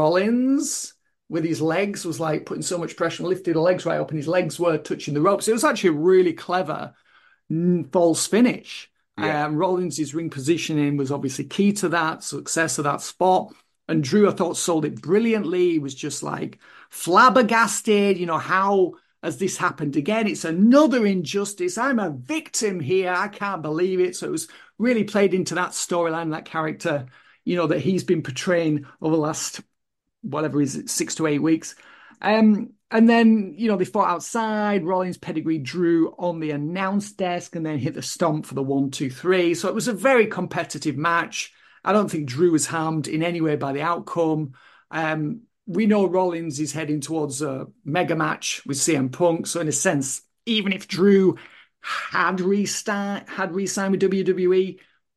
Rollins with his legs, was like putting so much pressure and lifted the legs right up, and his legs were touching the ropes. It was actually a really clever false finish. Yeah. Um, Rollins' ring positioning was obviously key to that, success of that spot. And Drew, I thought, sold it brilliantly. He was just like flabbergasted. You know, how has this happened again? It's another injustice. I'm a victim here. I can't believe it. So it was really played into that storyline, that character, you know, that he's been portraying over the last, whatever is it, six to eight weeks. Um, and then, you know, they fought outside. Rollins pedigree Drew on the announce desk and then hit the stomp for the one, two, three. So it was a very competitive match. I don't think Drew was harmed in any way by the outcome. Um, we know Rollins is heading towards a mega match with C M Punk. So in a sense, even if Drew had re-signed, had re-signed with W W E,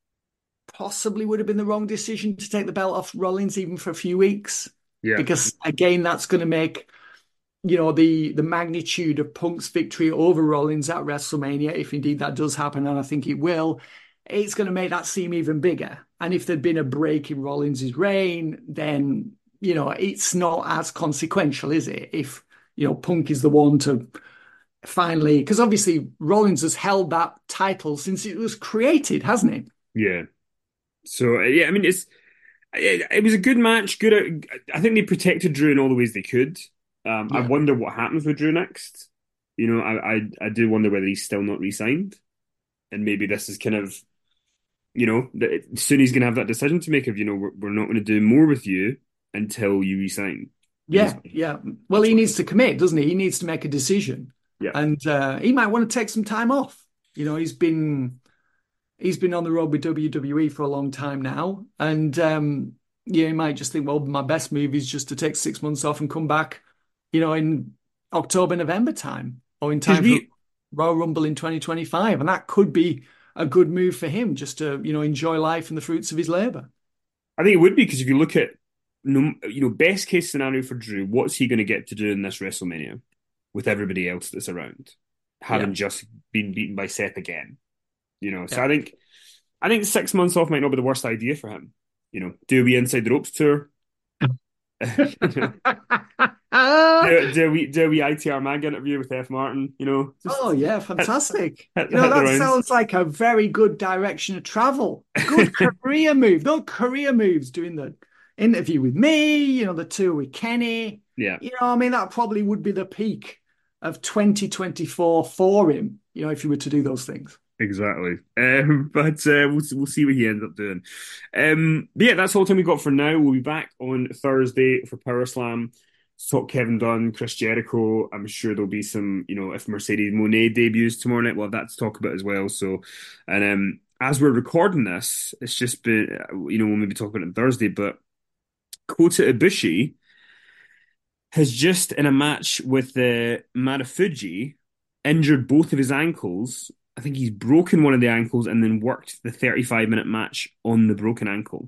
possibly would have been the wrong decision to take the belt off Rollins even for a few weeks. Yeah. Because again, that's going to make, you know, the, the magnitude of Punk's victory over Rollins at WrestleMania, if indeed that does happen, and I think it will, it's going to make that seem even bigger. And if there'd been a break in Rollins' reign, then, you know, it's not as consequential, is it? If, you know, Punk is the one to finally, because obviously Rollins has held that title since it was created, hasn't it? Yeah. So, yeah, I mean, it's, it, it was a good match. Good. I think they protected Drew in all the ways they could. Um, yeah. I wonder what happens with Drew next. You know, I, I, I do wonder whether he's still not re-signed. And maybe this is kind of you know, that soon he's going to have that decision to make of, you know, we're, we're not going to do more with you until you resign. Yeah, yeah. Well, he needs to commit, doesn't he? He needs to make a decision. Yeah. And uh, he might want to take some time off. You know, he's been he's been on the road with W W E for a long time now. And um, yeah, he might just think, well, my best move is just to take six months off and come back, you know, in October, November time, or in time we... for Royal Rumble in twenty twenty-five. And that could be a good move for him, just to, you know, enjoy life and the fruits of his labor. I think it would be, because if you look at, you know, best case scenario for Drew, what's he going to get to do in this WrestleMania with everybody else that's around, having yeah. just been beaten by Seth again? You know, so yeah. I think I think six months off might not be the worst idea for him. You know, do we Inside the Ropes tour? do, do we do we I T R Mag interview with F Martin? You know. Oh yeah, fantastic! Hit, hit, you know that sounds like a very good direction of travel. Good career move. No career moves. Doing the interview with me. You know, the tour with Kenny. Yeah. You know, I mean, that probably would be the peak of twenty twenty-four for him. You know, if you were to do those things. Exactly. Um, but uh, we'll we'll see what he ends up doing. Um, but yeah, that's all the time we got for now. We'll be back on Thursday for Power Slam to talk Kevin Dunn, Chris Jericho. I'm sure there'll be some, you know, if Mercedes Moné debuts tomorrow night, we'll have that to talk about as well. So, and um, as we're recording this, it's just been, you know, we'll maybe talk about it on Thursday, but Kota Ibushi has just, in a match with uh, Marufuji, injured both of his ankles. I think he's broken one of the ankles and then worked the thirty-five minute match on the broken ankle.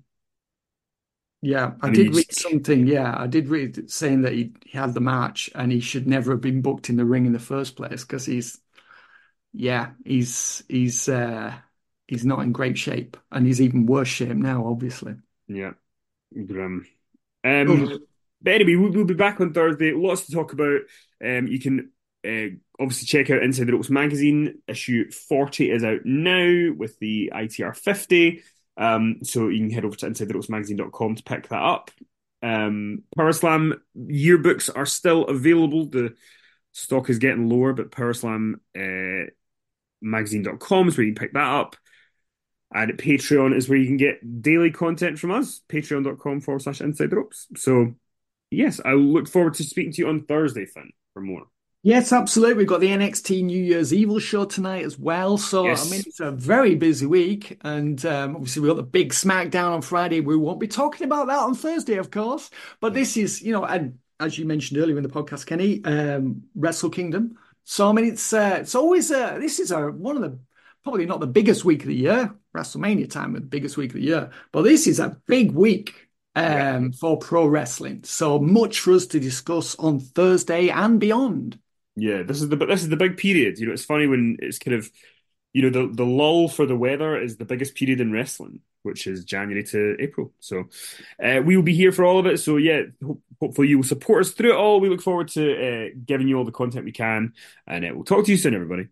Yeah, I, I did mean, read something. Yeah, I did read saying that he, he had the match and he should never have been booked in the ring in the first place, because he's, yeah, he's he's uh, he's not in great shape, and he's even worse shape now, obviously. Yeah, grim. Um, but anyway, we'll, we'll be back on Thursday. Lots to talk about. Um, you can. Uh, obviously check out Inside the Ropes magazine. Issue forty is out now with the I T R fifty. Um, so you can head over to inside the ropes magazine dot com to pick that up. Um, Power Slam yearbooks are still available. The stock is getting lower, but Power Slam uh, magazine dot com is where you can pick that up. And Patreon is where you can get daily content from us. Patreon dot com forward slash Inside the Ropes. So yes, I look forward to speaking to you on Thursday, Finn, for more. Yes, absolutely. We've got the N X T New Year's Evil show tonight as well. So, yes. I mean, it's a very busy week. And um, obviously, we've got the big SmackDown on Friday. We won't be talking about that on Thursday, of course. But this is, you know, and as you mentioned earlier in the podcast, Kenny, um, Wrestle Kingdom. So, I mean, it's uh, it's always, uh, this is a, one of the, probably not the biggest week of the year. WrestleMania time, the biggest week of the year. But this is a big week um, yeah. for pro wrestling. So much for us to discuss on Thursday and beyond. Yeah, this is the this is the big period. You know, it's funny when it's kind of, you know, the, the lull for the weather is the biggest period in wrestling, which is January to April. So uh, we will be here for all of it. So yeah, ho- hopefully you will support us through it all. We look forward to uh, giving you all the content we can, and uh, we'll talk to you soon, everybody.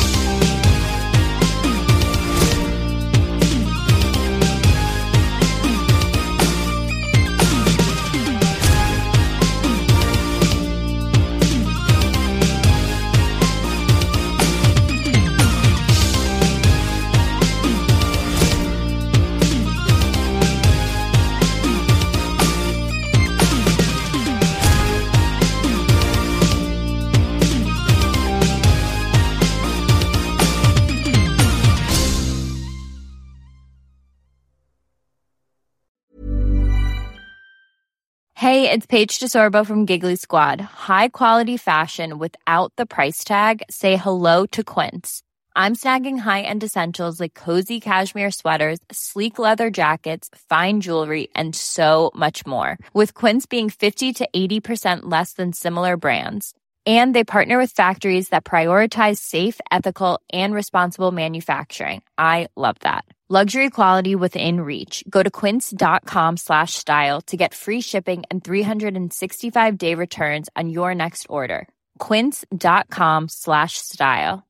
Hey, it's Paige DeSorbo from Giggly Squad. High quality fashion without the price tag. Say hello to Quince. I'm snagging high-end essentials like cozy cashmere sweaters, sleek leather jackets, fine jewelry, and so much more. With Quince being fifty to eighty percent less than similar brands. And they partner with factories that prioritize safe, ethical, and responsible manufacturing. I love that. Luxury quality within reach. Go to quince.com slash style to get free shipping and three sixty-five day returns on your next order. Quince.com slash style.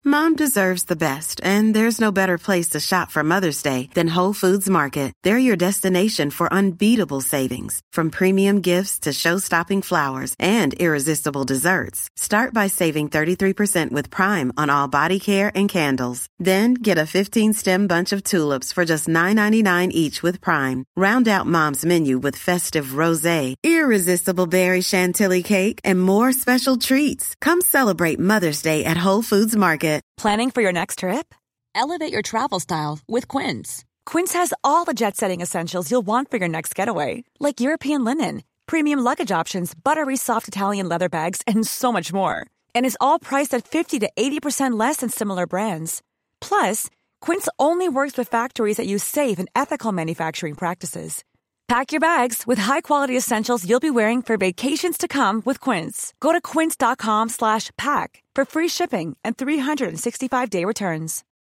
Mom deserves the best, and there's no better place to shop for Mother's Day than Whole Foods Market. They're your destination for unbeatable savings, from premium gifts to show-stopping flowers and irresistible desserts. Start by saving thirty-three percent with Prime on all body care and candles. Then get a fifteen-stem bunch of tulips for just nine ninety-nine each with Prime. Round out Mom's menu with festive rosé, irresistible berry chantilly cake, and more special treats. Come celebrate Mother's Day at Whole Foods Market. Planning for your next trip? Elevate your travel style with Quince. Quince has all the jet-setting essentials you'll want for your next getaway, like European linen, premium luggage options, buttery soft Italian leather bags, and so much more. And is all priced at fifty to eighty percent less than similar brands. Plus, Quince only works with factories that use safe and ethical manufacturing practices. Pack your bags with high-quality essentials you'll be wearing for vacations to come with Quince. Go to quince.com slash pack for free shipping and three sixty-five day returns.